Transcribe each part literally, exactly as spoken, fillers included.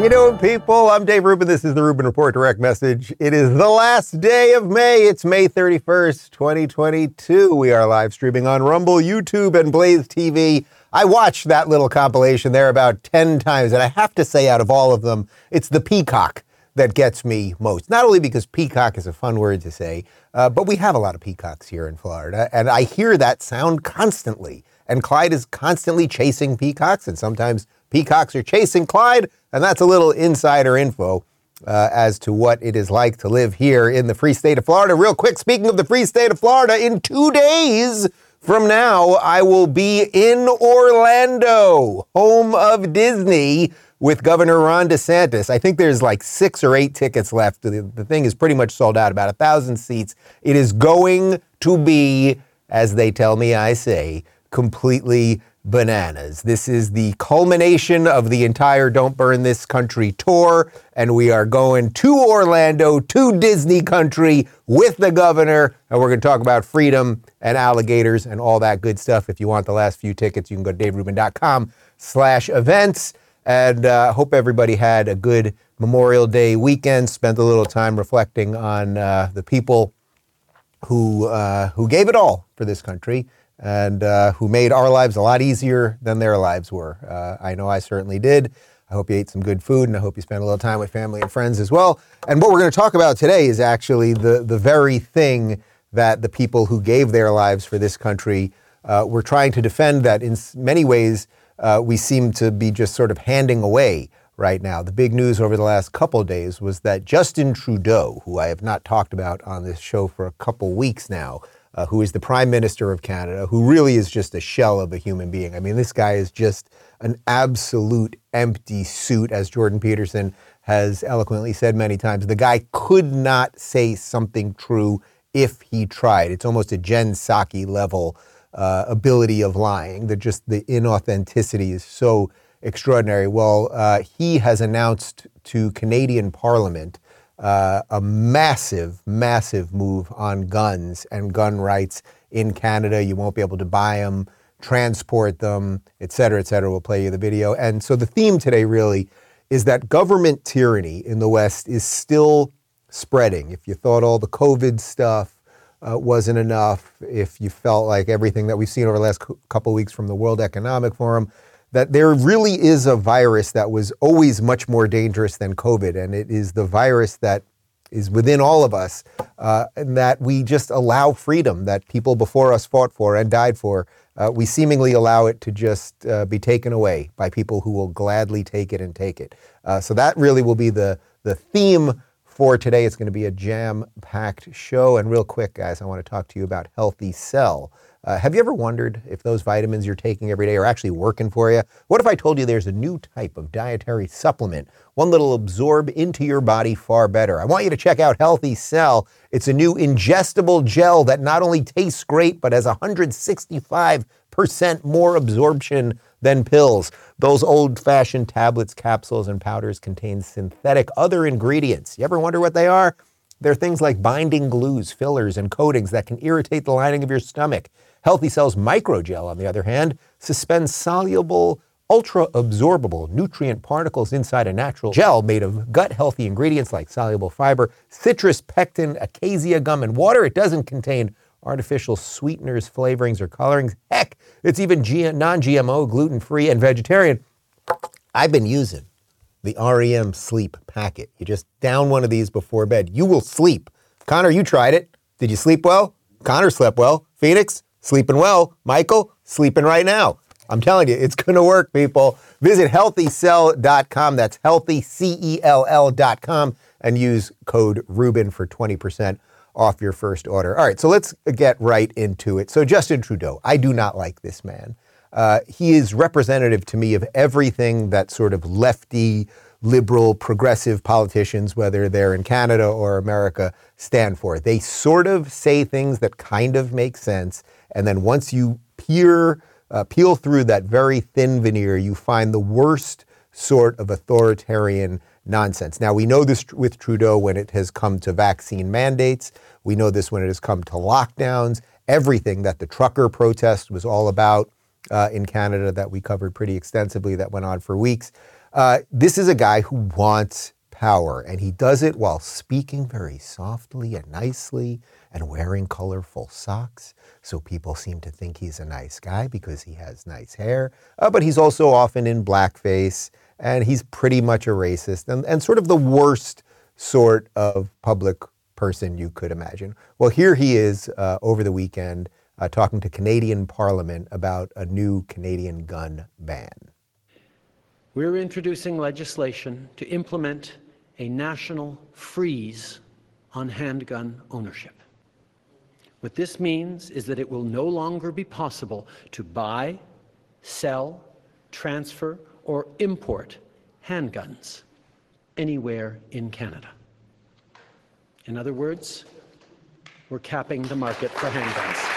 You doing, people? I'm Dave Rubin. This is the Rubin Report Direct Message. It is the last day of May. It's May thirty-first, twenty twenty-two. We are live streaming on Rumble, YouTube, and Blaze T V. I watched that little compilation there about ten times, and I have to say, out of all of them, it's the peacock that gets me most. Not only because peacock is a fun word to say, uh, but we have a lot of peacocks here in Florida, and I hear that sound constantly. And Clyde is constantly chasing peacocks, and sometimes peacocks are chasing Clyde, and that's a little insider info uh, as to what it is like to live here in the free state of Florida. Real quick, speaking of the free state of Florida, in two days from now, I will be in Orlando, home of Disney, with Governor Ron DeSantis. I think there's like six or eight tickets left. The, the thing is pretty much sold out, about a thousand seats. It is going to be, as they tell me I say, completely bananas. This is the culmination of the entire Don't Burn This Country tour, and we are going to Orlando, to Disney country with the governor, and we're going to talk about freedom and alligators and all that good stuff. If you want the last few tickets, you can go to daverubin.com slash events, and I uh, hope everybody had a good Memorial Day weekend, spent a little time reflecting on uh, the people who uh, who gave it all for this country, and uh, who made our lives a lot easier than their lives were. Uh, I know I certainly did. I hope you ate some good food, and I hope you spent a little time with family and friends as well. And what we're going to talk about today is actually the, the very thing that the people who gave their lives for this country uh, were trying to defend, that in many ways uh, we seem to be just sort of handing away right now. The big news over the last couple of days was that Justin Trudeau, who I have not talked about on this show for a couple weeks now, Uh, who is the Prime Minister of Canada, who really is just a shell of a human being. I mean, this guy is just an absolute empty suit, as Jordan Peterson has eloquently said many times. The guy could not say something true if he tried. It's almost a Jen Psaki level uh, ability of lying, that just the inauthenticity is so extraordinary. Well, uh, he has announced to Canadian Parliament Uh, a massive, massive move on guns and gun rights in Canada. You won't be able to buy them, transport them, et cetera, et cetera. We'll play you the video. And so the theme today really is that government tyranny in the West is still spreading. If you thought all the COVID stuff uh, wasn't enough, if you felt like everything that we've seen over the last co- couple of weeks from the World Economic Forum, that there really is a virus that was always much more dangerous than COVID, and it is the virus that is within all of us, uh, and that we just allow freedom that people before us fought for and died for. Uh, we seemingly allow it to just uh, be taken away by people who will gladly take it and take it. Uh, so that really will be the, the theme for today. It's going to be a jam-packed show. And real quick, guys, I want to talk to you about Healthy Cell. Uh, have you ever wondered if those vitamins you're taking every day are actually working for you? What if I told you there's a new type of dietary supplement, one that'll absorb into your body far better? I want you to check out Healthy Cell. It's a new ingestible gel that not only tastes great, but has one hundred sixty-five percent more absorption than pills. Those old-fashioned tablets, capsules, and powders contain synthetic other ingredients. You ever wonder what they are? They're things like binding glues, fillers, and coatings that can irritate the lining of your stomach. Healthy Cell's microgel, on the other hand, suspends soluble, ultra-absorbable nutrient particles inside a natural gel made of gut-healthy ingredients like soluble fiber, citrus, pectin, acacia gum, and water. It doesn't contain artificial sweeteners, flavorings, or colorings. Heck, it's even G- non-G M O, gluten-free, and vegetarian. I've been using the R E M Sleep packet. You just down one of these before bed. You will sleep. Connor, you tried it. Did you sleep well? Connor slept well. Phoenix, sleeping well. Michael, sleeping right now. I'm telling you, it's going to work, people. Visit healthy cell dot com. That's healthy, C E L L dot com, and use code Rubin for twenty percent off your first order. All right, so let's get right into it. So Justin Trudeau, I do not like this man. Uh, he is representative to me of everything that sort of lefty, liberal, progressive politicians, whether they're in Canada or America, stand for. They sort of say things that kind of make sense, and then once you peer, uh, peel through that very thin veneer, you find the worst sort of authoritarian nonsense. Now, we know this with Trudeau when it has come to vaccine mandates. We know this when it has come to lockdowns. Everything that the trucker protest was all about uh, in Canada that we covered pretty extensively, that went on for weeks. Uh, this is a guy who wants power, and he does it while speaking very softly and nicely and wearing colorful socks. So people seem to think he's a nice guy because he has nice hair. Uh, but he's also often in blackface, and he's pretty much a racist and, and sort of the worst sort of public person you could imagine. Well, here he is uh, over the weekend uh, talking to Canadian Parliament about a new Canadian gun ban. We're introducing legislation to implement a national freeze on handgun ownership. What this means is that it will no longer be possible to buy, sell, transfer, or import handguns anywhere in Canada. In other words, we're capping the market for handguns.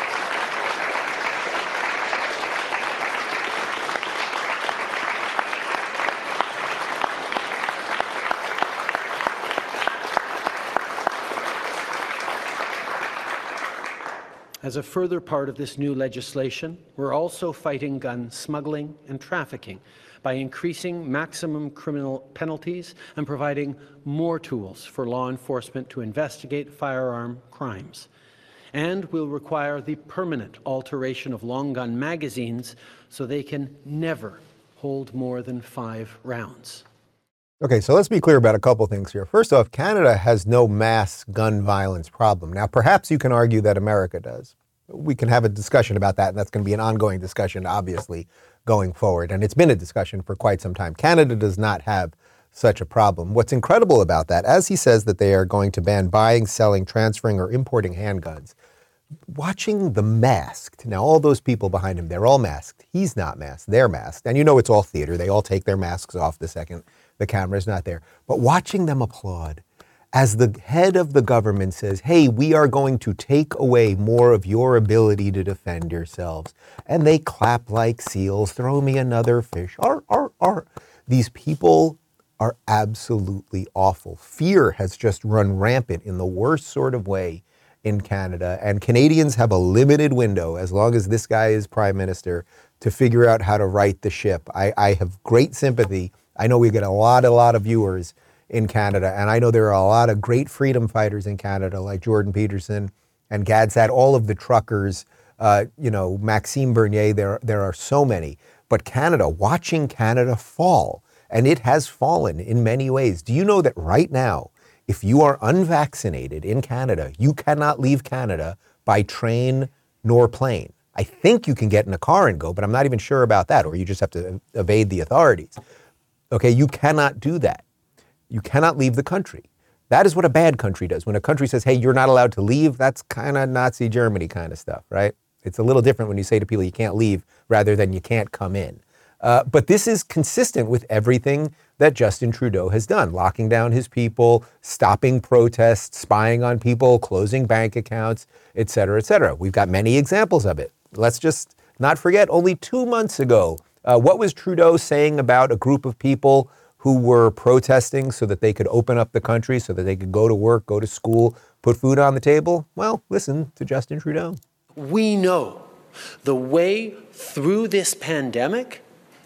As a further part of this new legislation, we're also fighting gun smuggling and trafficking by increasing maximum criminal penalties and providing more tools for law enforcement to investigate firearm crimes. And we'll require the permanent alteration of long gun magazines so they can never hold more than five rounds. Okay, so let's be clear about a couple things here. First off, Canada has no mass gun violence problem. Now, perhaps you can argue that America does. We can have a discussion about that, and that's going to be an ongoing discussion, obviously, going forward. And it's been a discussion for quite some time. Canada does not have such a problem. What's incredible about that, as he says that they are going to ban buying, selling, transferring, or importing handguns, watching the masked, now all those people behind him, they're all masked. He's not masked, they're masked. And you know it's all theater. They all take their masks off the second the camera's not there. But watching them applaud as the head of the government says, hey, we are going to take away more of your ability to defend yourselves. And they clap like seals, throw me another fish, ar, ar, ar. These people are absolutely awful. Fear has just run rampant in the worst sort of way in Canada. And Canadians have a limited window, as long as this guy is prime minister, to figure out how to right the ship. I, I have great sympathy. I know we get a lot, a lot of viewers in Canada, and I know there are a lot of great freedom fighters in Canada, like Jordan Peterson and Gadsat, all of the truckers, uh, you know, Maxime Bernier, there, there are so many. But Canada, watching Canada fall, and it has fallen in many ways. Do you know that right now, if you are unvaccinated in Canada, you cannot leave Canada by train nor plane? I think you can get in a car and go, but I'm not even sure about that, or you just have to evade the authorities. Okay, you cannot do that. You cannot leave the country. That is what a bad country does. When a country says, hey, you're not allowed to leave, that's kind of Nazi Germany kind of stuff, right? It's a little different when you say to people you can't leave rather than you can't come in. Uh, but this is consistent with everything that Justin Trudeau has done, locking down his people, stopping protests, spying on people, closing bank accounts, et cetera, et cetera. We've got many examples of it. Let's just not forget, only two months ago, Uh, what was Trudeau saying about a group of people who were protesting so that they could open up the country, so that they could go to work, go to school, put food on the table? Well, listen to Justin Trudeau. We know the way through this pandemic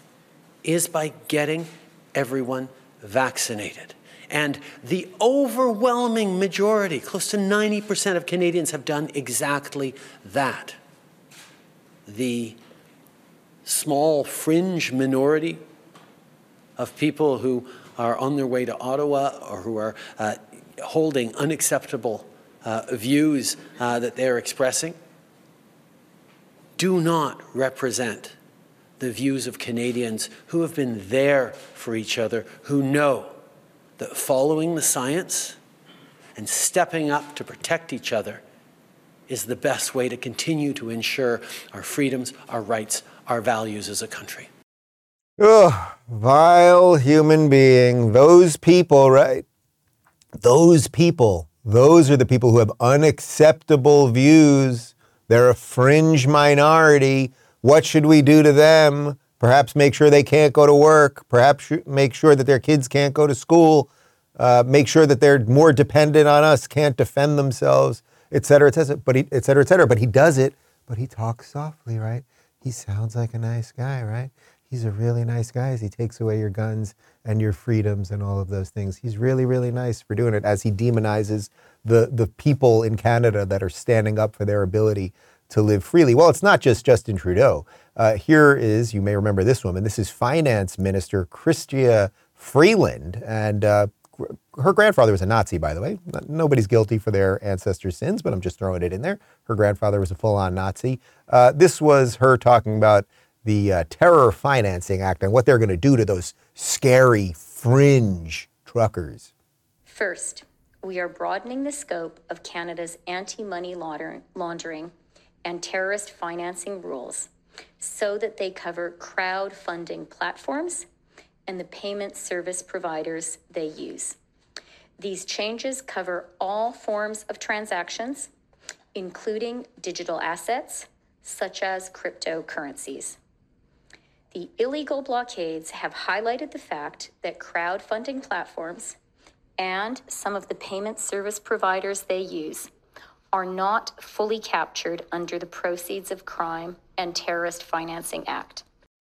is by getting everyone vaccinated. And the overwhelming majority, close to ninety percent of Canadians, have done exactly that. The small fringe minority of people who are on their way to Ottawa or who are uh, holding unacceptable uh, views uh, that they're expressing do not represent the views of Canadians who have been there for each other, who know that following the science and stepping up to protect each other is the best way to continue to ensure our freedoms, our rights, our values as a country. Ugh, vile human being. Those people, right? Those people, those are the people who have unacceptable views. They're a fringe minority. What should we do to them? Perhaps make sure they can't go to work. Perhaps make sure that their kids can't go to school. Uh, make sure that they're more dependent on us, can't defend themselves, et cetera, et cetera, but he, et cetera, et cetera. But he does it, but he talks softly, right? He sounds like a nice guy, right? he's a really nice guy as he takes away your guns and your freedoms and all of those things. He's really, really nice for doing it as he demonizes the, the people in Canada that are standing up for their ability to live freely. Well, it's not just Justin Trudeau. Uh, here is, you may remember this woman, this is Finance Minister Chrystia Freeland, and uh, her grandfather was a Nazi, by the way. Nobody's guilty for their ancestors' sins, but I'm just throwing it in there. Her grandfather was a full-on Nazi. Uh, this was her talking about the uh, Terror Financing Act and what they're going to do to those scary fringe truckers. First, we are broadening the scope of Canada's anti-money laundering and terrorist financing rules so that they cover crowdfunding platforms and the payment service providers they use. These changes cover all forms of transactions, including digital assets, such as cryptocurrencies. The illegal blockades have highlighted the fact that crowdfunding platforms and some of the payment service providers they use are not fully captured under the Proceeds of Crime and Terrorist Financing Act.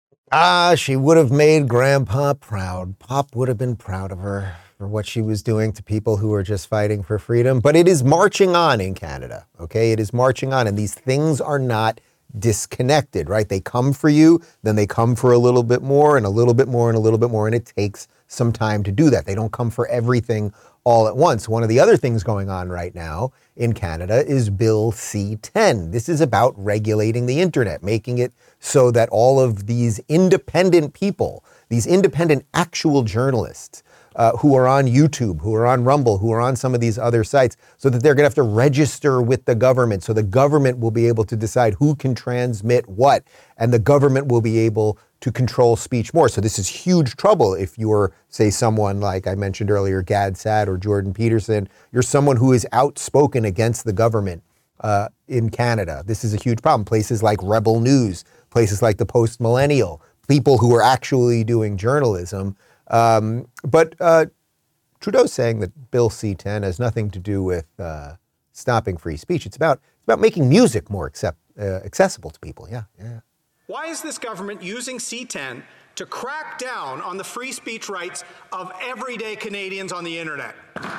Ah, she would have made Grandpa proud. Pop would have been proud of her for what she was doing to people who were just fighting for freedom. But it is marching on in Canada, okay? It is marching on, and these things are not disconnected, right? They come for you, then they come for a little bit more and a little bit more and a little bit more, and it takes some time to do that. They don't come for everything all at once. One of the other things going on right now in Canada is Bill C ten. This is about regulating the internet, making it so that all of these independent people, these independent actual journalists uh, who are on YouTube, who are on Rumble, who are on some of these other sites, so that they're going to have to register with the government. So the government will be able to decide who can transmit what, and the government will be able to control speech more. So this is huge trouble if you're, say, someone like I mentioned earlier, Gad Saad or Jordan Peterson. You're someone who is outspoken against the government uh, in Canada. This is a huge problem. Places like Rebel News, places like the Post Millennial, people who are actually doing journalism. Um, but uh, Trudeau's saying that Bill C ten has nothing to do with uh, stopping free speech. It's about it's about making music more accept, uh, accessible to people. Yeah, yeah. Why is this government using C ten to crack down on the free speech rights of everyday Canadians on the internet?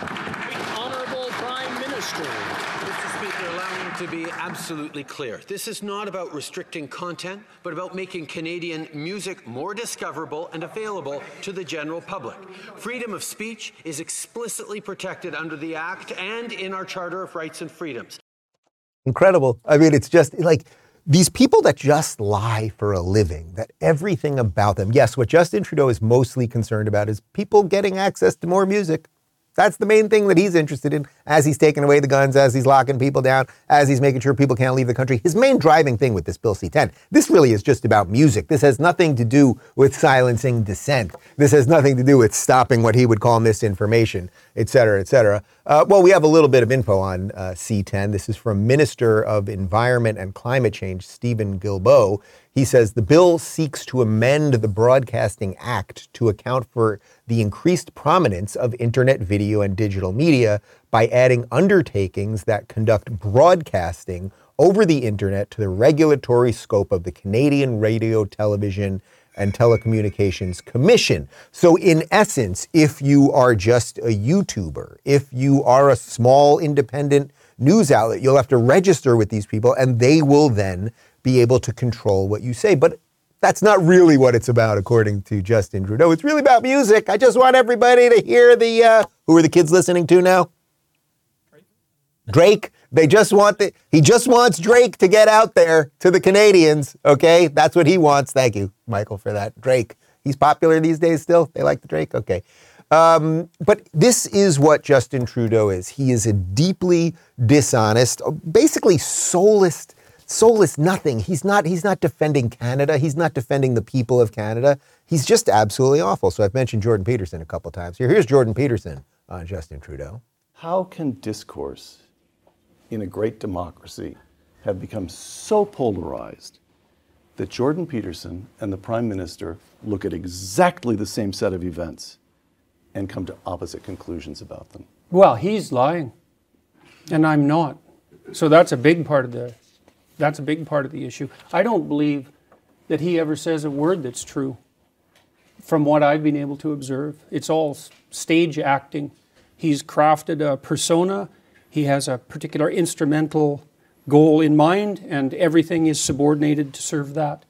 Honourable Prime Minister. Mister Speaker, allow me to be absolutely clear. This is not about restricting content, but about making Canadian music more discoverable and available to the general public. Freedom of speech is explicitly protected under the Act and in our Charter of Rights and Freedoms. Incredible. I mean, it's just like these people that just lie for a living, that everything about them. Yes, what Justin Trudeau is mostly concerned about is people getting access to more music. That's the main thing that he's interested in as he's taking away the guns, as he's locking people down, as he's making sure people can't leave the country. His main driving thing with this Bill C ten, this really is just about music. This has nothing to do with silencing dissent. This has nothing to do with stopping what he would call misinformation, et cetera, et cetera. Uh, well, we have a little bit of info on uh, C ten. This is from Minister of Environment and Climate Change, Stephen Guilbeault. He says the bill seeks to amend the Broadcasting Act to account for the increased prominence of internet video and digital media by adding undertakings that conduct broadcasting over the internet to the regulatory scope of the Canadian Radio, Television, and Telecommunications Commission. So in essence, if you are just a YouTuber, if you are a small independent news outlet, you'll have to register with these people and they will then be able to control what you say. But that's not really what it's about, according to Justin Trudeau. It's really about music. I just want everybody to hear the, uh, who are the kids listening to now? Drake. Drake. They just want the, he just wants Drake to get out there to the Canadians, okay? That's what he wants. Thank you, Michael, for that. Drake. He's popular these days still? They like the Drake? Okay. Um, but this is what Justin Trudeau is. He is a deeply dishonest, basically soulless, soulless nothing. He's not, he's not defending Canada. He's not defending the people of Canada. He's just absolutely awful. So I've mentioned Jordan Peterson a couple times here. Here's Jordan Peterson on Justin Trudeau. How can discourse in a great democracy have become so polarized that Jordan Peterson and the Prime Minister look at exactly the same set of events and come to opposite conclusions about them? Well, he's lying, and I'm not. So that's a big part of the that's a big part of the issue. I don't believe that he ever says a word that's true. From what I've been able to observe, it's all stage acting. He's crafted a persona. He has a particular instrumental goal in mind, and everything is subordinated to serve that.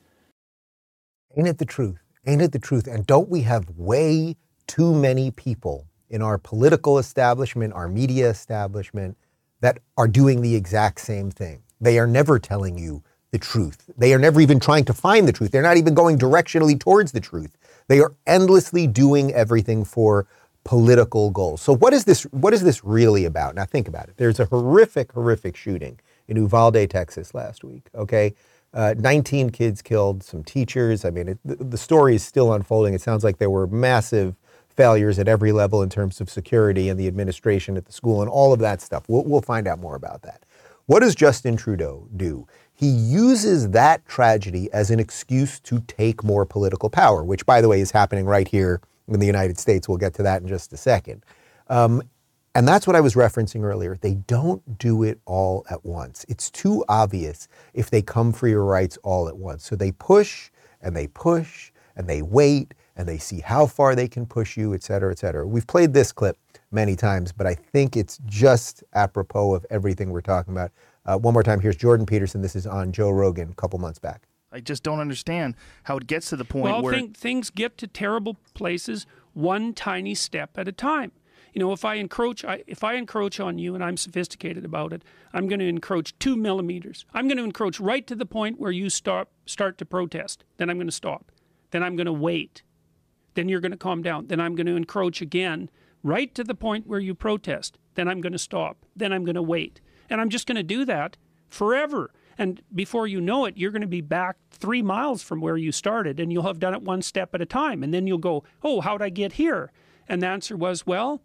Ain't it the truth? Ain't it the truth? And don't we have way too many people in our political establishment, our media establishment, that are doing the exact same thing? They are never telling you the truth. They are never even trying to find the truth. They're not even going directionally towards the truth. They are endlessly doing everything for political goals. So what is this, what is this really about? Now think about it. There's a horrific, horrific shooting in Uvalde, Texas last week, okay? Uh, nineteen kids killed, some teachers. I mean, it, the, the story is still unfolding. It sounds like there were massive failures at every level in terms of security and the administration at the school and all of that stuff. We'll, we'll find out more about that. What does Justin Trudeau do? He uses that tragedy as an excuse to take more political power, which, by the way, is happening right here in the United States. We'll get to that in just a second. Um, and that's what I was referencing earlier. They don't do it all at once. It's too obvious if they come for your rights all at once. So they push and they push and they wait and they see how far they can push you, et cetera, et cetera. We've played this clip many times, but I think it's just apropos of everything we're talking about. Uh, one more time, here's Jordan Peterson. This is on Joe Rogan a couple months back. I just don't understand how it gets to the point well, where... Well, things get to terrible places one tiny step at a time. You know, if I encroach, I, if I encroach on you and I'm sophisticated about it, I'm going to encroach two millimeters. I'm going to encroach right to the point where you start, start to protest. Then I'm going to stop. Then I'm going to wait. Then you're going to calm down. Then I'm going to encroach again right to the point where you protest. Then I'm going to stop. Then I'm going to wait. And I'm just going to do that forever. And before you know it, you're going to be back three miles from where you started, and you'll have done it one step at a time. And then you'll go, oh, how'd I get here? And the answer was, well,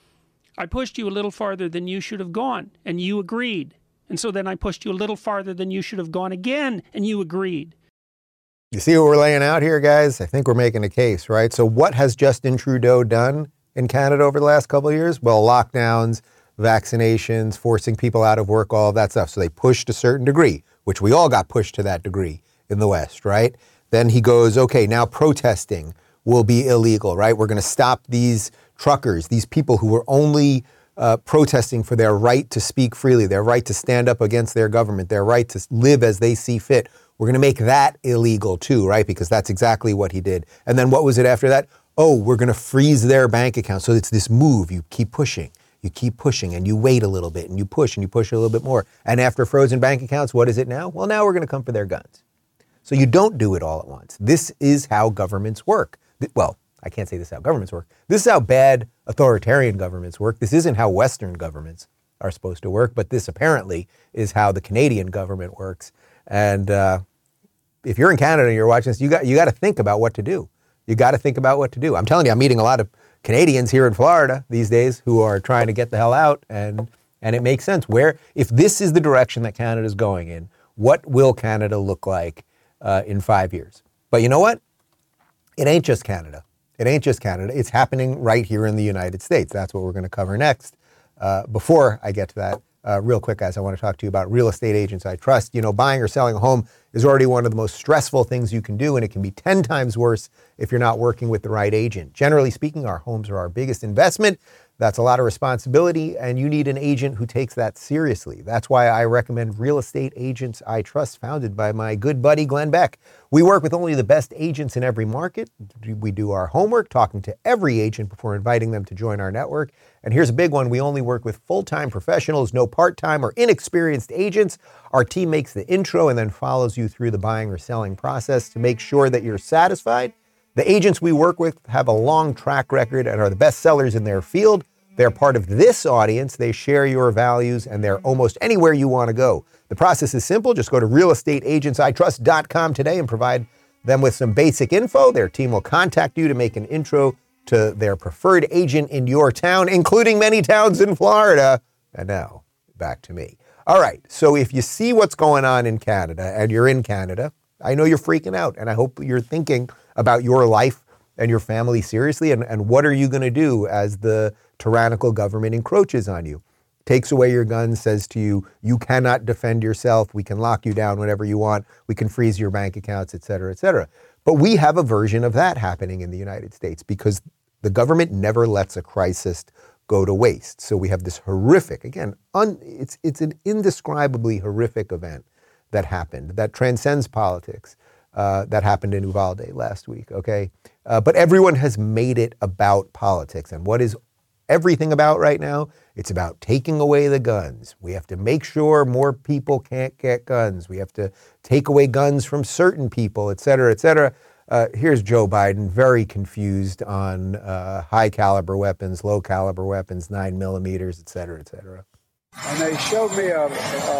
I pushed you a little farther than you should have gone, and you agreed. And so then I pushed you a little farther than you should have gone again, and you agreed. You see what we're laying out here, guys? I think we're making a case, right? So what has Justin Trudeau done in Canada over the last couple of years? Well, lockdowns, vaccinations, forcing people out of work, all of that stuff. So they pushed a certain degree, which we all got pushed to that degree in the West, right? Then he goes, okay, now protesting will be illegal, right? We're going to stop these truckers, these people who were only uh, protesting for their right to speak freely, their right to stand up against their government, their right to live as they see fit. We're going to make that illegal too, right? Because that's exactly what he did. And then what was it after that? Oh, we're going to freeze their bank account. So it's this move. You keep pushing. You keep pushing and you wait a little bit and you push and you push a little bit more. And after frozen bank accounts, what is it now? Well, now we're going to come for their guns. So you don't do it all at once. This is how governments work. Well, I can't say this is how governments work. This is how bad authoritarian governments work. This isn't how Western governments are supposed to work, but this apparently is how the Canadian government works. And uh, if you're in Canada and you're watching this, you got you got to think about what to do. You got to think about what to do. I'm telling you, I'm meeting a lot of Canadians here in Florida these days who are trying to get the hell out, and and it makes sense. Where, if this is the direction that Canada is going in, what will Canada look like uh, in five years? But you know what? It ain't just Canada. It ain't just Canada. It's happening right here in the United States. That's what we're going to cover next. Uh, before I get to that, uh, real quick, guys, I want to talk to you about Real Estate Agents I Trust. You know, buying or selling a home is already one of the most stressful things you can do, and it can be ten times worse if you're not working with the right agent. Generally speaking, our homes are our biggest investment. That's a lot of responsibility, and you need an agent who takes that seriously. That's why I recommend Real Estate Agents I Trust, founded by my good buddy, Glenn Beck. We work with only the best agents in every market. We do our homework, talking to every agent before inviting them to join our network. And here's a big one. We only work with full-time professionals, no part-time or inexperienced agents. Our team makes the intro and then follows you through the buying or selling process to make sure that you're satisfied. The agents we work with have a long track record and are the best sellers in their field. They're part of this audience. They share your values, and they're almost anywhere you want to go. The process is simple. Just go to real estate agents I trust dot com today and provide them with some basic info. Their team will contact you to make an intro to their preferred agent in your town, including many towns in Florida. And now, back to me. All right, so if you see what's going on in Canada and you're in Canada, I know you're freaking out, and I hope you're thinking about your life and your family seriously, and, and what are you going to do as the tyrannical government encroaches on you? takes away your gun, says to you, you cannot defend yourself, we can lock you down whenever you want, we can freeze your bank accounts, et cetera, et cetera. But we have a version of that happening in the United States because the government never lets a crisis go to waste. So we have this horrific, again, un, it's, it's an indescribably horrific event that happened, that transcends politics, uh, that happened in Uvalde last week, okay? Uh, but everyone has made it about politics. And what is everything about right now? It's about taking away the guns. We have to make sure more people can't get guns. We have to take away guns from certain people, et cetera, et cetera. Uh, here's Joe Biden, very confused on uh, high caliber weapons, low caliber weapons, nine millimeters, et cetera, et cetera. And they showed me a, a,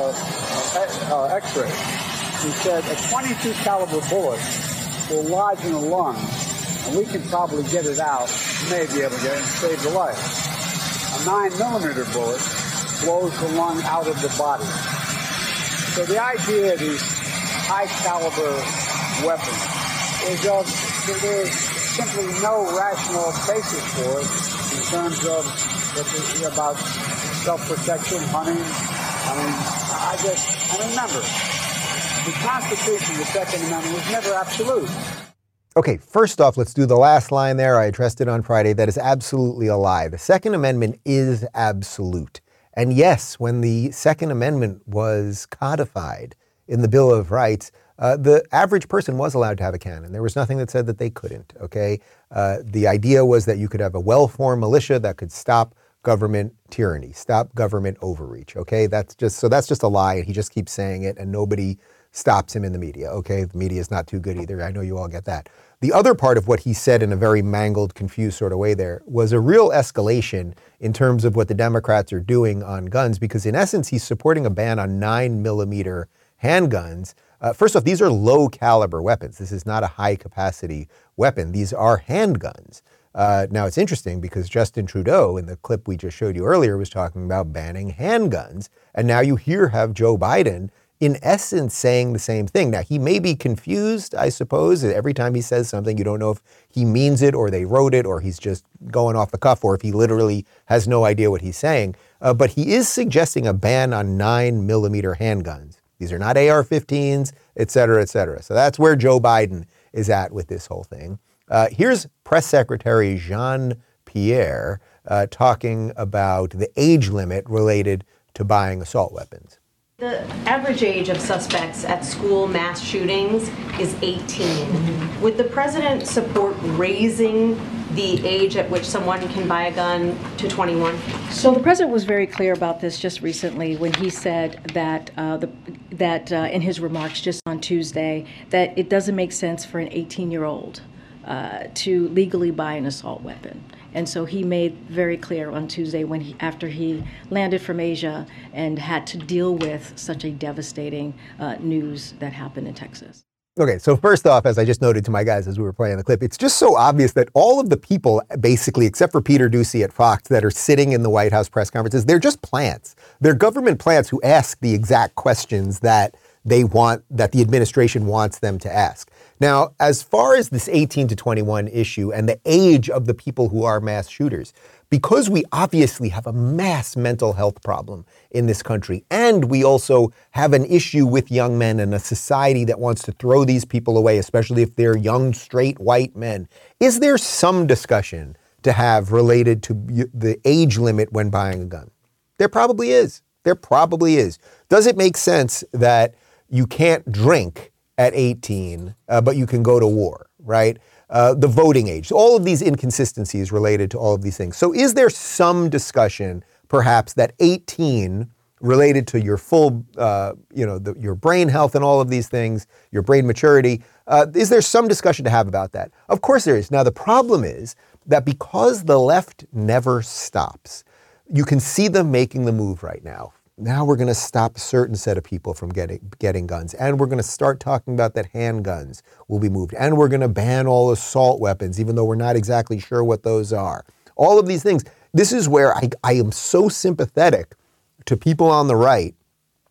a, a X-ray. He said a twenty-two caliber bullet will lodge in a lung, and we can probably get it out, may be able to get it and save the life. A nine millimeter bullet blows the lung out of the body. So the idea of these high caliber weapons is of, there's simply no rational basis for it in terms of about self-protection, hunting. I mean, I just, and remember, the Constitution, the Second Amendment, was never absolute. Okay, first off, let's do the last line there. I addressed it on Friday. That is absolutely a lie. The Second Amendment is absolute. And yes, when the Second Amendment was codified in the Bill of Rights, uh, the average person was allowed to have a cannon. There was nothing that said that they couldn't, okay? Uh, the idea was that you could have a well-formed militia that could stop government tyranny, stop government overreach, okay? That's just, so that's just a lie, and he just keeps saying it, and nobody stops him in the media, okay? The media is not too good either. I know you all get that. The other part of what he said in a very mangled, confused sort of way there was a real escalation in terms of what the Democrats are doing on guns, because in essence, he's supporting a ban on nine millimeter handguns. Uh, first off, these are low caliber weapons. This is not a high capacity weapon. These are handguns. Uh, now it's interesting because Justin Trudeau in the clip we just showed you earlier was talking about banning handguns. And now you here have Joe Biden in essence saying the same thing. Now he may be confused, I suppose. Every time he says something, you don't know if he means it or they wrote it or he's just going off the cuff or if he literally has no idea what he's saying. Uh, but he is suggesting a ban on nine millimeter handguns. These are not A R fifteens, et cetera, et cetera. So that's where Joe Biden is at with this whole thing. Uh, here's Press Secretary Jean-Pierre uh, talking about the age limit related to buying assault weapons. The average age of suspects at school mass shootings is eighteen. Mm-hmm. Would the president support raising the age at which someone can buy a gun to twenty-one? So the president was very clear about this just recently when he said that uh, the, that uh, in his remarks just on Tuesday that it doesn't make sense for an eighteen-year-old uh, to legally buy an assault weapon. And so he made very clear on Tuesday when he, after he landed from Asia and had to deal with such a devastating uh, news that happened in Texas. Okay, so first off, as I just noted to my guys as we were playing the clip, it's just so obvious that all of the people, basically, except for Peter Doocy at Fox, that are sitting in the White House press conferences, they're just plants. They're government plants who ask the exact questions that they want, that the administration wants them to ask. Now, as far as this eighteen to twenty-one issue and the age of the people who are mass shooters, because we obviously have a mass mental health problem in this country, and we also have an issue with young men and a society that wants to throw these people away, especially if they're young, straight, white men, is there some discussion to have related to the age limit when buying a gun? There probably is. There probably is. Does it make sense that you can't drink at eighteen, uh, but you can go to war, right? Uh, the voting age, all of these inconsistencies related to all of these things. So is there some discussion, perhaps, that eighteen, related to your full, uh, you know, the, your brain health and all of these things, your brain maturity, uh, is there some discussion to have about that? Of course there is. Now, the problem is that because the left never stops, you can see them making the move right now. Now we're going to stop a certain set of people from getting getting guns. And we're going to start talking about that handguns will be moved. And we're going to ban all assault weapons, even though we're not exactly sure what those are. All of these things. This is where I, I am so sympathetic to people on the right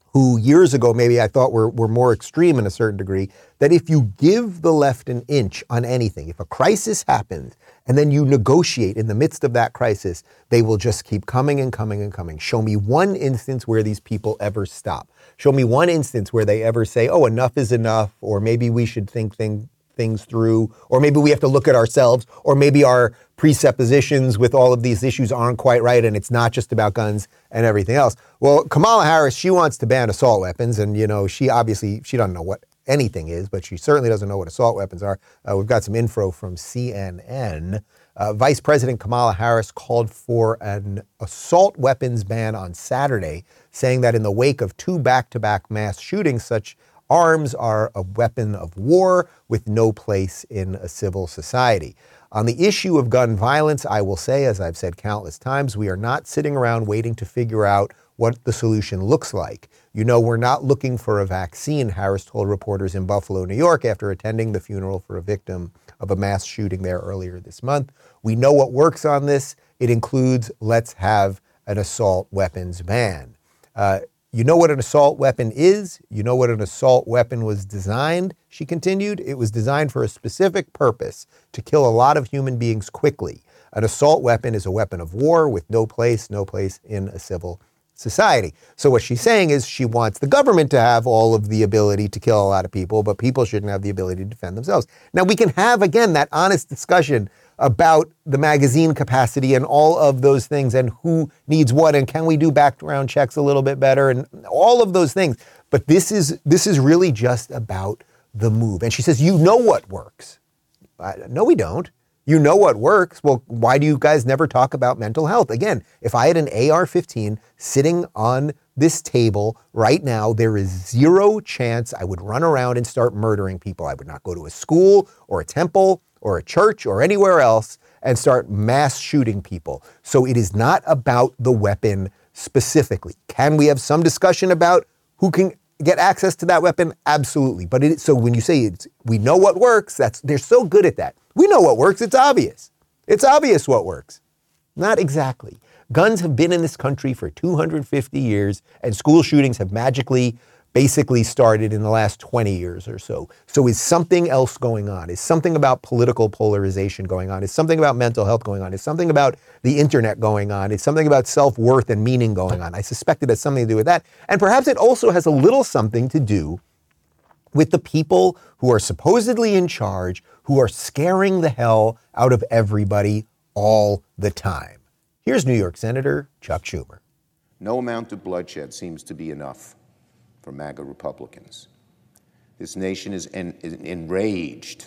who years ago maybe I thought were, were more extreme in a certain degree, that if you give the left an inch on anything, if a crisis happens and then you negotiate in the midst of that crisis, they will just keep coming and coming and coming. Show me one instance where these people ever stop. Show me one instance where they ever say, oh, enough is enough, or maybe we should think things things through, or maybe we have to look at ourselves, or maybe our presuppositions with all of these issues aren't quite right and it's not just about guns and everything else. Well, Kamala Harris, she wants to ban assault weapons, and you know, she obviously, she doesn't know what anything is, but she certainly doesn't know what assault weapons are. Uh, we've got some info from C N N. Uh, Vice President Kamala Harris called for an assault weapons ban on Saturday, saying that in the wake of two back-to-back mass shootings, such arms are a weapon of war with no place in a civil society. On the issue of gun violence, I will say, as I've said countless times, we are not sitting around waiting to figure out what the solution looks like. You know, we're not looking for a vaccine, Harris told reporters in Buffalo, New York, after attending the funeral for a victim of a mass shooting there earlier this month. We know what works on this. It includes, let's have an assault weapons ban. Uh, You know what an assault weapon is? You know what an assault weapon was designed? She continued. It was designed for a specific purpose, to kill a lot of human beings quickly. An assault weapon is a weapon of war with no place, no place in a civil society. So what she's saying is she wants the government to have all of the ability to kill a lot of people, but people shouldn't have the ability to defend themselves. Now we can have, again, that honest discussion about the magazine capacity and all of those things and who needs what and can we do background checks a little bit better and all of those things. But this is this is really just about the move. And she says, you know what works. Uh, no, we don't. You know what works. Well, why do you guys never talk about mental health? Again, if I had an A R fifteen sitting on this table right now, there is zero chance I would run around and start murdering people. I would not go to a school or a temple or a church or anywhere else and start mass shooting people. So it is not about the weapon specifically. Can we have some discussion about who can get access to that weapon? Absolutely. But it, so when you say it's, we know what works, that's, they're so good at that. We know what works. It's obvious. It's obvious what works. Not exactly. Guns have been in this country for two hundred fifty years, and school shootings have magically basically started in the last twenty years or so. So is something else going on? Is something about political polarization going on? Is something about mental health going on? Is something about the internet going on? Is something about self-worth and meaning going on? I suspect it has something to do with that. And perhaps it also has a little something to do with the people who are supposedly in charge, who are scaring the hell out of everybody all the time. Here's New York Senator Chuck Schumer. No amount of bloodshed seems to be enough for MAGA Republicans. This nation is en- enraged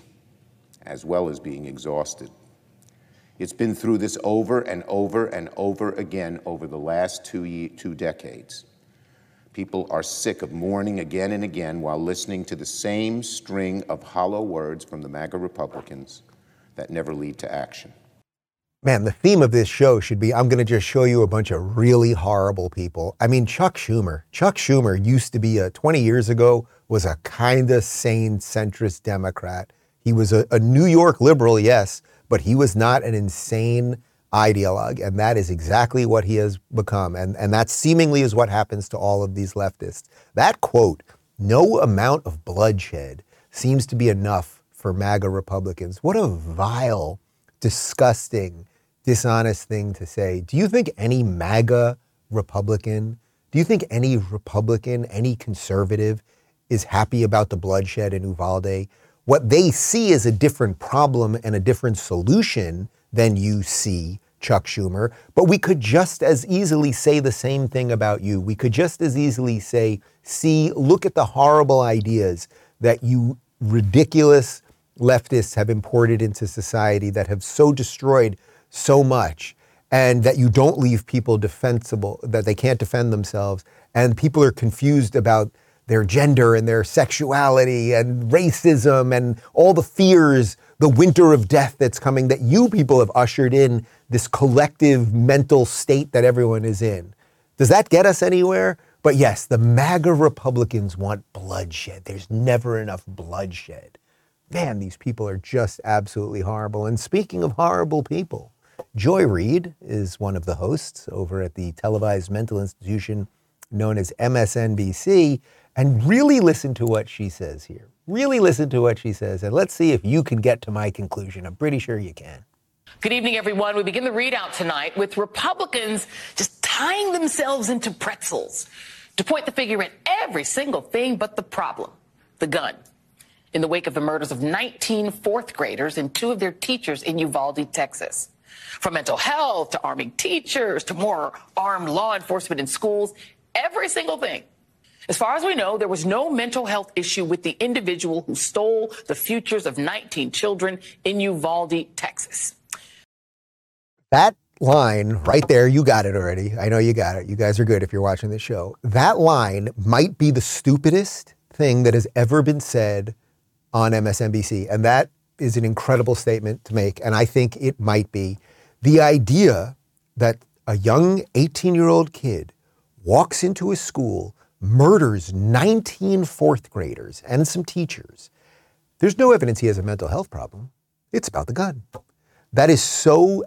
as well as being exhausted. It's been through this over and over and over again over the last two, ye- two decades. People are sick of mourning again and again while listening to the same string of hollow words from the MAGA Republicans that never lead to action. Man, the theme of this show should be, I'm going to just show you a bunch of really horrible people. I mean, Chuck Schumer. Chuck Schumer used to be, a, twenty years ago, was a kind of sane centrist Democrat. He was a, a New York liberal, yes, but he was not an insane ideologue, and that is exactly what he has become. And, and that seemingly is what happens to all of these leftists. That quote, no amount of bloodshed seems to be enough for MAGA Republicans. What a vile, disgusting, dishonest thing to say. Do you think any MAGA Republican, do you think any Republican, any conservative is happy about the bloodshed in Uvalde? What they see is a different problem and a different solution than you see, Chuck Schumer. But we could just as easily say the same thing about you. We could just as easily say, see, look at the horrible ideas that you ridiculous leftists have imported into society that have so destroyed so much, and that you don't leave people defensible, that they can't defend themselves, and people are confused about their gender and their sexuality and racism and all the fears, the winter of death that's coming, that you people have ushered in this collective mental state that everyone is in. Does that get us anywhere? But yes, the MAGA Republicans want bloodshed. There's never enough bloodshed. Man, these people are just absolutely horrible. And speaking of horrible people, Joy Reid is one of the hosts over at the televised mental institution known as M S N B C, and really listen to what she says here. Really listen to what she says, and let's see if you can get to my conclusion. I'm pretty sure you can. Good evening, everyone. We begin the readout tonight with Republicans just tying themselves into pretzels to point the finger at every single thing but the problem, the gun. In the wake of the murders of nineteen fourth graders and two of their teachers in Uvalde, Texas. From mental health to arming teachers to more armed law enforcement in schools, every single thing. As far as we know, there was no mental health issue with the individual who stole the futures of nineteen children in Uvalde, Texas. That line right there, you got it already. I know you got it. You guys are good if you're watching this show. That line might be the stupidest thing that has ever been said on M S N B C. And that is an incredible statement to make. And I think it might be the idea that a young eighteen-year-old kid walks into a school, murders nineteen fourth graders and some teachers. There's no evidence he has a mental health problem. It's about the gun. That is so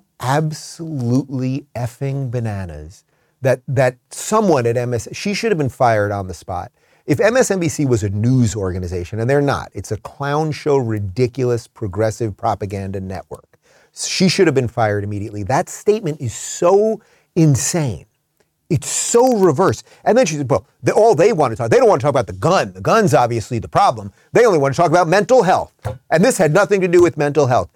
absolutely effing bananas that that someone at M S N B C, she should have been fired on the spot. If M S N B C was a news organization, and they're not, it's a clown show, ridiculous, progressive propaganda network. She should have been fired immediately. That statement is so insane. It's so reverse. And then she said, well, they, all they want to talk, they don't want to talk about the gun. The gun's obviously the problem. They only want to talk about mental health. And this had nothing to do with mental health.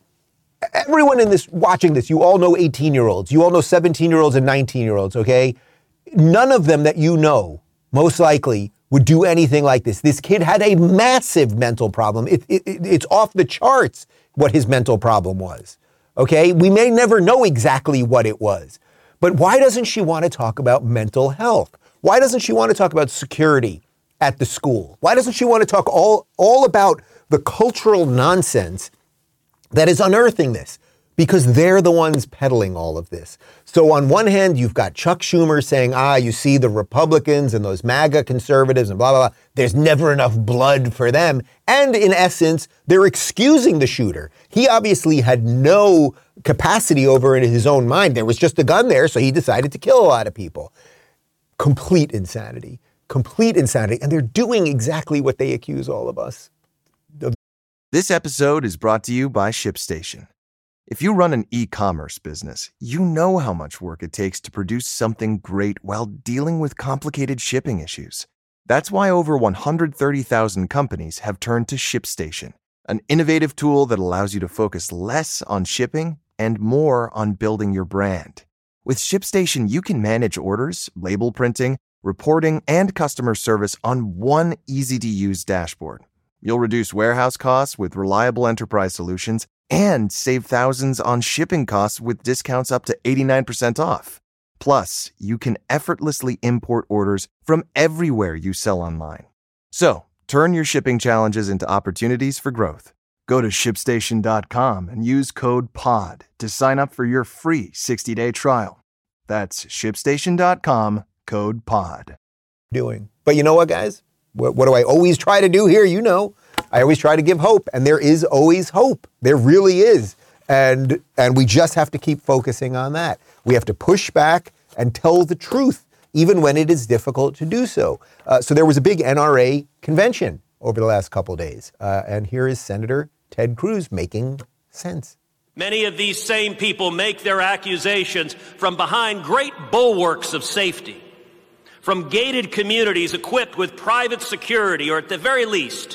Everyone in this, watching this, you all know eighteen-year-olds. You all know seventeen-year-olds and nineteen-year-olds, okay? None of them that you know, most likely, would do anything like this. This kid had a massive mental problem. It, it, it's off the charts what his mental problem was, okay? We may never know exactly what it was. But why doesn't she want to talk about mental health? Why doesn't she want to talk about security at the school? Why doesn't she want to talk all, all about the cultural nonsense that is unearthing this? Because they're the ones peddling all of this. So on one hand, you've got Chuck Schumer saying, ah, you see the Republicans and those MAGA conservatives and blah, blah, blah. There's never enough blood for them. And in essence, they're excusing the shooter. He obviously had no capacity over in his own mind. There was just a gun there, so he decided to kill a lot of people. Complete insanity. Complete insanity. And they're doing exactly what they accuse all of us of. This episode is brought to you by ShipStation. If you run an e-commerce business, you know how much work it takes to produce something great while dealing with complicated shipping issues. That's why over one hundred thirty thousand companies have turned to ShipStation, an innovative tool that allows you to focus less on shipping and more on building your brand. With ShipStation, you can manage orders, label printing, reporting, and customer service on one easy-to-use dashboard. You'll reduce warehouse costs with reliable enterprise solutions and save thousands on shipping costs with discounts up to eighty-nine percent off. Plus, you can effortlessly import orders from everywhere you sell online. So, turn your shipping challenges into opportunities for growth. Go to ship station dot com and use code P O D to sign up for your free sixty-day trial. That's ship station dot com, code P O D. Doing. But you know what, guys? What, what do I always try to do here? You know, I always try to give hope, and there is always hope. There really is. And and we just have to keep focusing on that. We have to push back and tell the truth, even when it is difficult to do so. Uh, so there was a big N R A convention over the last couple days. Uh, and here is Senator Ted Cruz making sense. Many of these same people make their accusations from behind great bulwarks of safety, from gated communities equipped with private security, or at the very least,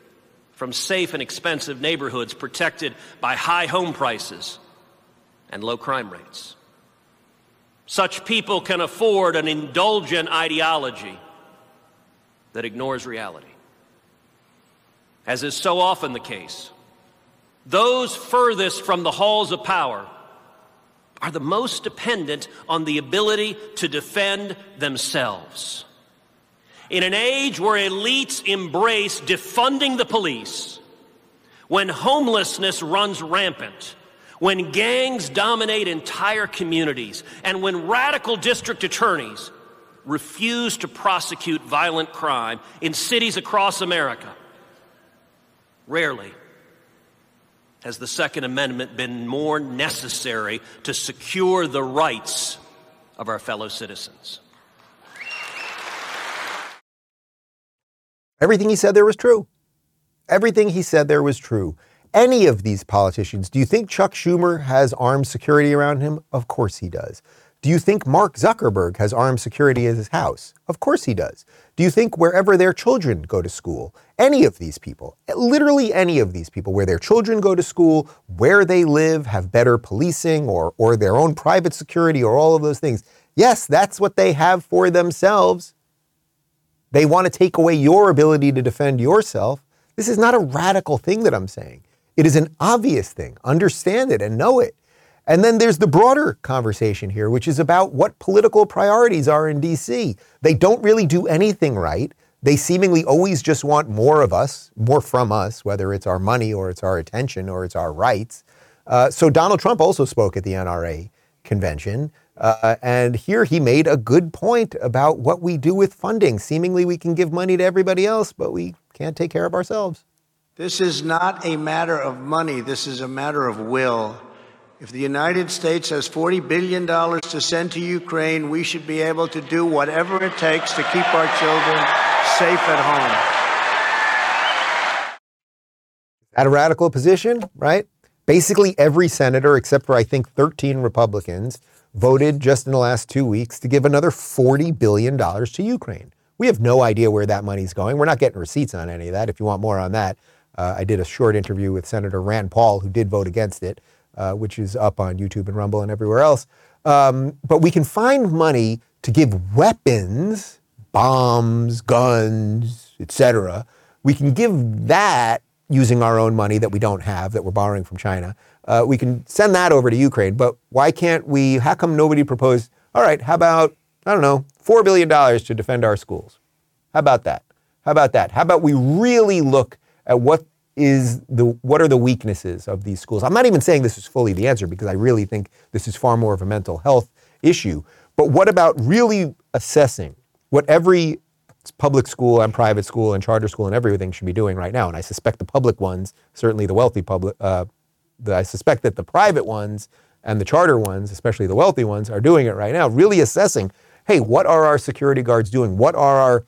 from safe and expensive neighborhoods protected by high home prices and low crime rates. Such people can afford an indulgent ideology that ignores reality. As is so often the case, those furthest from the halls of power are the most dependent on the ability to defend themselves. In an age where elites embrace defunding the police, when homelessness runs rampant, when gangs dominate entire communities, and when radical district attorneys refuse to prosecute violent crime in cities across America, rarely has the Second Amendment been more necessary to secure the rights of our fellow citizens. Everything he said there was true. Everything he said there was true. Any of these politicians, do you think Chuck Schumer has armed security around him? Of course he does. Do you think Mark Zuckerberg has armed security at his house? Of course he does. Do you think wherever their children go to school, any of these people, literally any of these people, where their children go to school, where they live, have better policing or, or their own private security or all of those things? Yes, that's what they have for themselves. They want to take away your ability to defend yourself. This is not a radical thing that I'm saying. It is an obvious thing. Understand it and know it. And then there's the broader conversation here, which is about what political priorities are in D C. They don't really do anything right. They seemingly always just want more of us, more from us, whether it's our money or it's our attention or it's our rights. Uh, so Donald Trump also spoke at the N R A convention. Uh, and here he made a good point about what we do with funding. Seemingly we can give money to everybody else, but we can't take care of ourselves. This is not a matter of money. This is a matter of will. If the United States has forty billion dollars to send to Ukraine, we should be able to do whatever it takes to keep our children safe at home. At a radical position, right? Basically every senator, except for I think thirteen Republicans, voted just in the last two weeks to give another forty billion dollars to Ukraine. We have no idea where that money's going. We're not getting receipts on any of that. If you want more on that, uh, I did a short interview with Senator Rand Paul, who did vote against it. Uh, which is up on YouTube and Rumble and everywhere else. Um, but we can find money to give weapons, bombs, guns, et cetera. We can give that using our own money that we don't have, that we're borrowing from China. Uh, we can send that over to Ukraine. But why can't we, how come nobody proposed, all right, how about, I don't know, four billion dollars to defend our schools? How about that? How about that? How about we really look at what is the what are the weaknesses of these schools? I'm not even saying this is fully the answer because I really think this is far more of a mental health issue. But what about really assessing what every public school and private school and charter school and everything should be doing right now? And I suspect the public ones, certainly the wealthy public, uh, the, I suspect that the private ones and the charter ones, especially the wealthy ones, are doing it right now, really assessing, hey, what are our security guards doing? What are our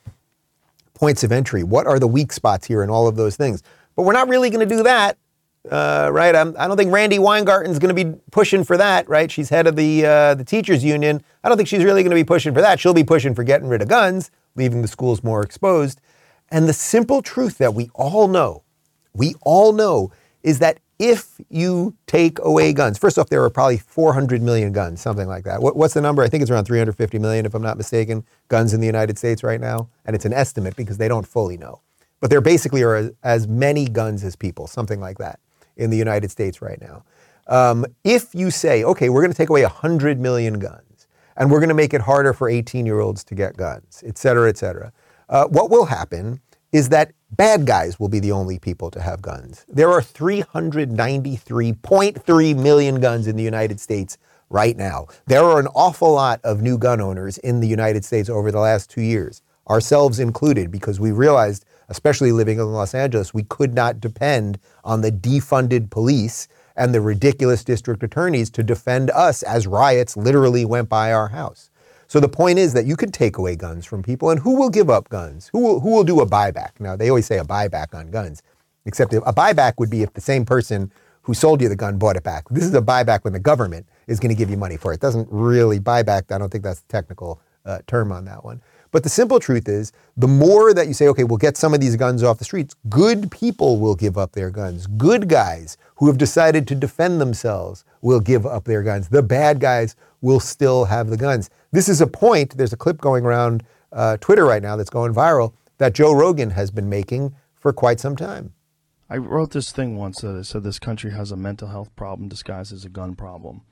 points of entry? What are the weak spots here and all of those things? But we're not really going to do that, uh, right? I'm, I don't think Randi Weingarten's going to be pushing for that, right? She's head of the uh, the teachers union. I don't think she's really going to be pushing for that. She'll be pushing for getting rid of guns, leaving the schools more exposed. And the simple truth that we all know, we all know, is that if you take away guns, first off, there are probably four hundred million guns, something like that. What, what's the number? I think it's around three hundred fifty million, if I'm not mistaken, guns in the United States right now. And it's an estimate because they don't fully know. But there basically are as, as many guns as people, something like that, in the United States right now. Um, if you say, okay, we're going to take away one hundred million guns, and we're going to make it harder for eighteen-year-olds to get guns, et cetera, et cetera, uh, what will happen is that bad guys will be the only people to have guns. There are three hundred ninety-three point three million guns in the United States right now. There are an awful lot of new gun owners in the United States over the last two years, ourselves included, because we realized, especially living in Los Angeles, we could not depend on the defunded police and the ridiculous district attorneys to defend us as riots literally went by our house. So the point is that you can take away guns from people, and who will give up guns? Who will, who will do a buyback? Now, they always say a buyback on guns, except a buyback would be if the same person who sold you the gun bought it back. This is a buyback when the government is going to give you money for it. It doesn't really buyback. I don't think that's the technical uh, term on that one. But the simple truth is, the more that you say, okay, we'll get some of these guns off the streets, good people will give up their guns. Good guys who have decided to defend themselves will give up their guns. The bad guys will still have the guns. This is a point, there's a clip going around uh, Twitter right now that's going viral, that Joe Rogan has been making for quite some time. I wrote this thing once that said this country has a mental health problem disguised as a gun problem.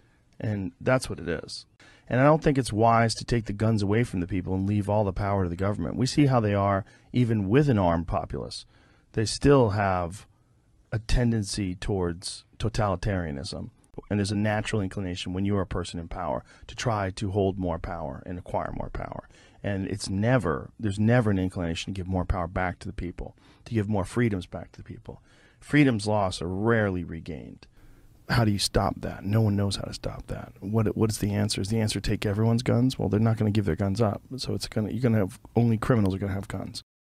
And that's what it is. And I don't think it's wise to take the guns away from the people and leave all the power to the government. We see how they are even with an armed populace. They still have a tendency towards totalitarianism. And there's a natural inclination when you're a person in power to try to hold more power and acquire more power. And it's never, there's never an inclination to give more power back to the people, to give more freedoms back to the people. Freedoms lost are rarely regained. How do you stop that? No one knows how to stop that. What what is the answer? Is the answer take everyone's guns? Well, they're not going to give their guns up. So it's going to, you're going to have, only criminals are going to have guns.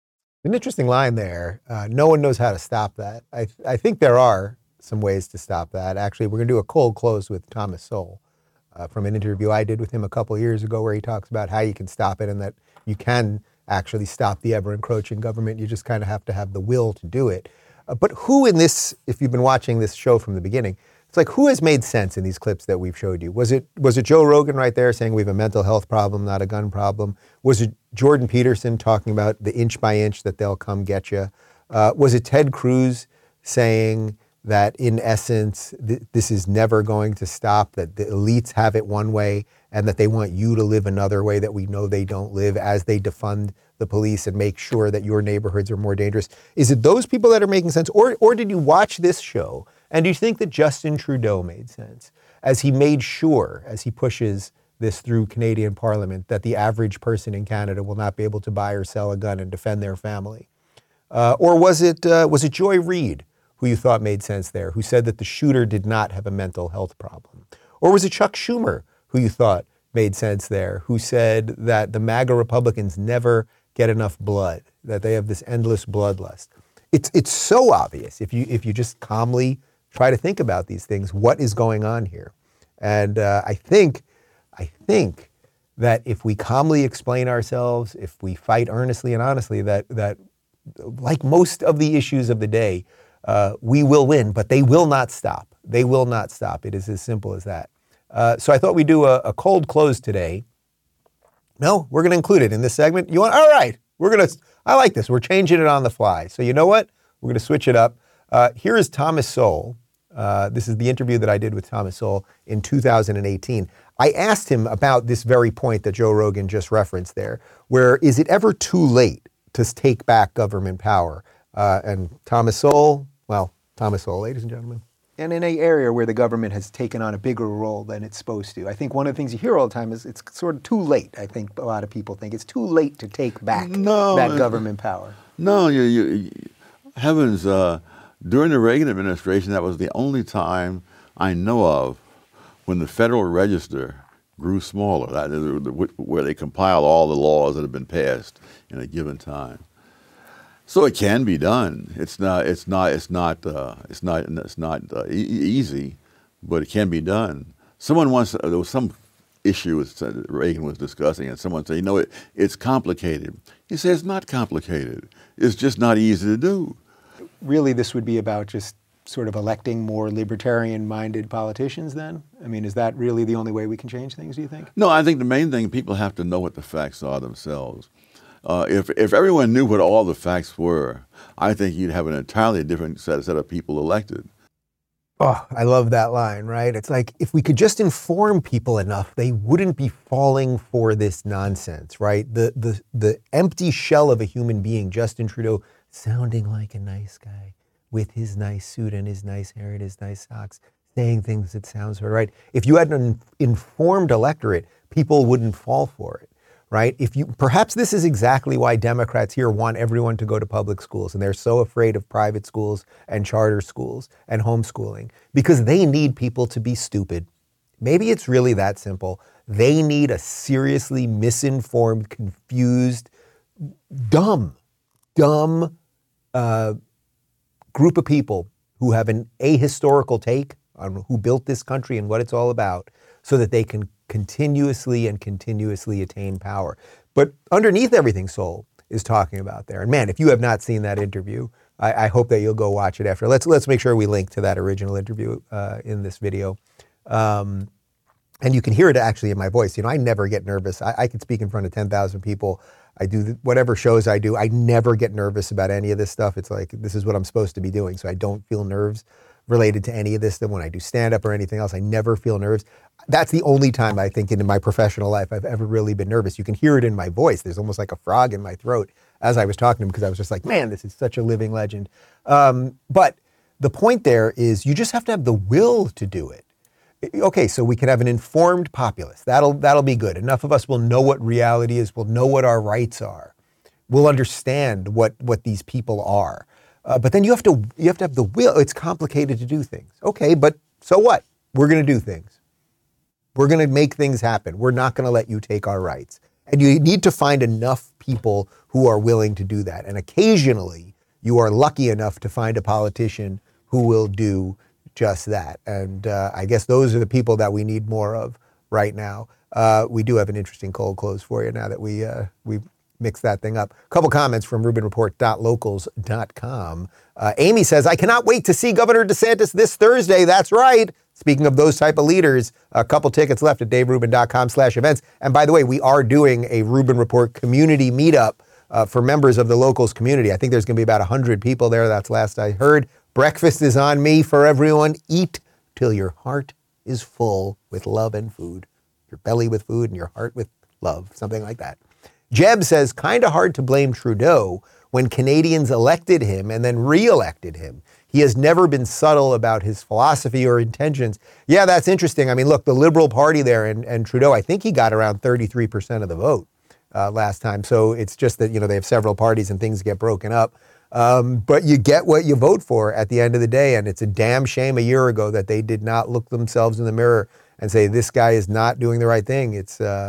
An interesting line there. Uh, no one knows how to stop that. I, I think there are some ways to stop that. Actually, we're going to do a cold close with Thomas Sowell uh, from an interview I did with him a couple of years ago where he talks about how you can stop it and that you can actually stop the ever-encroaching government. You just kind of have to have the will to do it. Uh, but who in this, if you've been watching this show from the beginning, it's like who has made sense in these clips that we've showed you? Was it was it Joe Rogan right there saying we have a mental health problem, not a gun problem? Was it Jordan Peterson talking about the inch by inch that they'll come get you? Uh, was it Ted Cruz saying that in essence, th- this is never going to stop, that the elites have it one way and that they want you to live another way that we know they don't live as they defund the police and make sure that your neighborhoods are more dangerous? Is it those people that are making sense? Or, or did you watch this show and do you think that Justin Trudeau made sense as he made sure, as he pushes this through Canadian Parliament, that the average person in Canada will not be able to buy or sell a gun and defend their family? Uh, or was it uh, was it Joy Reid who you thought made sense there, who said that the shooter did not have a mental health problem? Or was it Chuck Schumer who you thought made sense there, who said that the MAGA Republicans never get enough blood, that they have this endless bloodlust? It's it's so obvious if you if you just calmly try to think about these things, what is going on here? And uh, I think I think that if we calmly explain ourselves, if we fight earnestly and honestly, that that like most of the issues of the day, uh, we will win, but they will not stop. They will not stop. It is as simple as that. Uh, so I thought we'd do a, a cold close today. No, we're going to include it in this segment. You want? All right. We're going to, I like this. We're changing it on the fly. So you know what? We're going to switch it up. Uh, here is Thomas Sowell. Uh, this is the interview that I did with Thomas Sowell in two thousand eighteen. I asked him about this very point that Joe Rogan just referenced there, where is it ever too late to take back government power? Uh, and Thomas Sowell, well, Thomas Sowell, ladies and gentlemen. And in an area where the government has taken on a bigger role than it's supposed to. I think one of the things you hear all the time is it's sort of too late. I think a lot of people think it's too late to take back no, that government power. No, you, you, you heavens, uh, during the Reagan administration, that was the only time I know of when the Federal Register grew smaller, that is, where they compile all the laws that have been passed in a given time. So it can be done. It's not. It's not. It's not. Uh, it's not. It's not uh, e- easy, but it can be done. Someone once uh, there was some issue that Reagan was discussing, and someone said, "You know, it, it's complicated." He said, "It's not complicated. It's just not easy to do." Really, this would be about just sort of electing more libertarian-minded politicians. Then, I mean, is that really the only way we can change things? Do you think? No, I think the main thing, people have to know what the facts are themselves. Uh, if if everyone knew what all the facts were, I think you'd have an entirely different set, set of people elected. Oh, I love that line, right? It's like, if we could just inform people enough, they wouldn't be falling for this nonsense, right? The the the empty shell of a human being, Justin Trudeau, sounding like a nice guy with his nice suit and his nice hair and his nice socks, saying things that sounds right. If you had an informed electorate, people wouldn't fall for it. Right? If you, perhaps this is exactly why Democrats here want everyone to go to public schools, and they're so afraid of private schools and charter schools and homeschooling, because they need people to be stupid. Maybe it's really that simple. They need a seriously misinformed, confused, dumb, dumb uh, group of people who have an ahistorical take on who built this country and what it's all about, so that they can continuously and continuously attain power. But underneath everything Sowell is talking about there, and man, if you have not seen that interview, I, I hope that you'll go watch it after. Let's let's make sure we link to that original interview uh, in this video. Um, and you can hear it actually in my voice. You know, I never get nervous. I, I can speak in front of ten thousand people. I do the, whatever shows I do. I never get nervous about any of this stuff. It's like, this is what I'm supposed to be doing. So I don't feel nerves related to any of this. Then when I do stand-up or anything else, I never feel nerves. That's the only time I think in my professional life I've ever really been nervous. You can hear it in my voice. There's almost like a frog in my throat as I was talking to him, because I was just like, man, this is such a living legend. Um, but the point there is you just have to have the will to do it. Okay, so we can have an informed populace. That'll that'll be good. Enough of us will know what reality is. We'll know what our rights are. We'll understand what what these people are. Uh, but then you have to you have to have the will. It's complicated to do things. Okay, but so what? We're going to do things. We're going to make things happen. We're not going to let you take our rights. And you need to find enough people who who are willing to do that. And occasionally you are lucky enough to find a politician who will do just that. And uh, I guess those are the people that we need more of right now. Uh, we do have an interesting cold close for you now that we uh, we mixed that thing up. A couple comments from Rubin Report dot locals dot com. Uh, Amy says, I cannot wait to see Governor DeSantis this Thursday. That's right. Speaking of those type of leaders, a couple tickets left at dave rubin dot com slash events. And by the way, we are doing a Rubin Report community meetup uh, for members of the locals community. I think there's going to be about one hundred people there. That's last I heard. Breakfast is on me for everyone. Eat till your heart is full with love and food. Your belly with food and your heart with love, something like that. Jeb says, kind of hard to blame Trudeau when Canadians elected him and then re-elected him. He has never been subtle about his philosophy or intentions. Yeah, that's interesting. I mean, look, the Liberal Party there and, and Trudeau, I think he got around thirty-three percent of the vote uh, last time. So it's just that, you know, they have several parties and things get broken up. Um, but you get what you vote for at the end of the day. And it's a damn shame a year ago that they did not look themselves in the mirror and say, this guy is not doing the right thing. It's uh,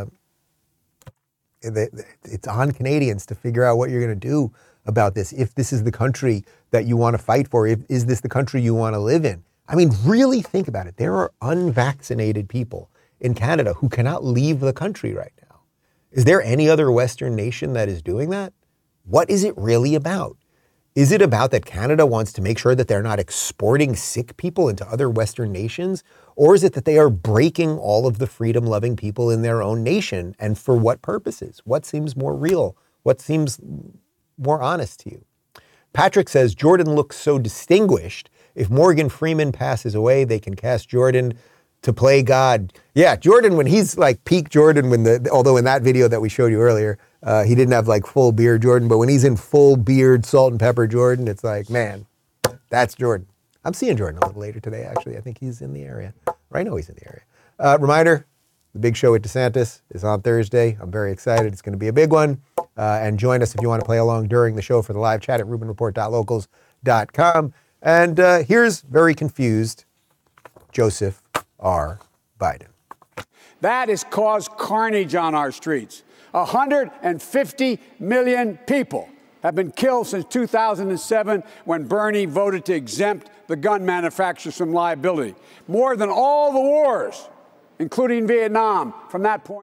it's on Canadians to figure out what you're going to do about this. If this is the country that you want to fight for, if, is this the country you want to live in? I mean, really think about it. There are unvaccinated people in Canada who cannot leave the country right now. Is there any other Western nation that is doing that? What is it really about? Is it about that Canada wants to make sure that they're not exporting sick people into other Western nations? Or is it that they are breaking all of the freedom-loving people in their own nation? And for what purposes? What seems more real? What seems more honest to you? Patrick says, Jordan looks so distinguished. If Morgan Freeman passes away, they can cast Jordan to play God. Yeah, Jordan, when he's like peak Jordan, when the, although in that video that we showed you earlier, uh, he didn't have like full beard Jordan, but when he's in full beard, salt and pepper Jordan, it's like, man, that's Jordan. I'm seeing Jordan a little later today, actually. I think he's in the area. Or I know he's in the area. Uh, reminder, the big show with DeSantis is on Thursday. I'm very excited. It's going to be a big one. Uh, and join us if you want to play along during the show for the live chat at rubin report dot locals dot com. And uh, here's very confused Joseph R. Biden. That has caused carnage on our streets. one hundred fifty million people have been killed since two thousand seven when Bernie voted to exempt the gun manufacturers from liability. More than all the wars, including Vietnam, from that point.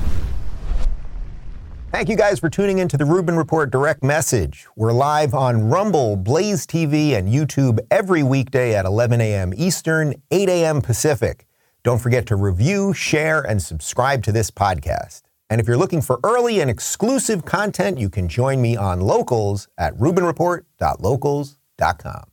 Thank you guys for tuning into the Rubin Report Direct Message. We're live on Rumble, Blaze T V, and YouTube every weekday at eleven a.m. Eastern, eight a.m. Pacific. Don't forget to review, share, and subscribe to this podcast. And if you're looking for early and exclusive content, you can join me on Locals at rubin report dot locals dot com.